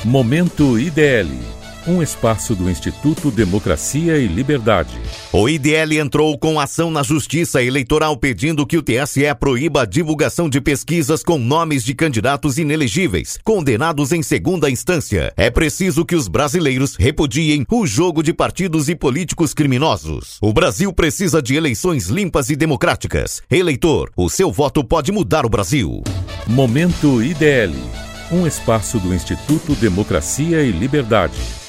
Momento IDL, um espaço do Instituto Democracia e Liberdade. O IDL entrou com ação na Justiça Eleitoral pedindo que o TSE proíba a divulgação de pesquisas com nomes de candidatos inelegíveis, condenados em segunda instância. É preciso que os brasileiros repudiem o jogo de partidos e políticos criminosos. O Brasil precisa de eleições limpas e democráticas. Eleitor, o seu voto pode mudar o Brasil. Momento IDL, um espaço do Instituto Democracia e Liberdade.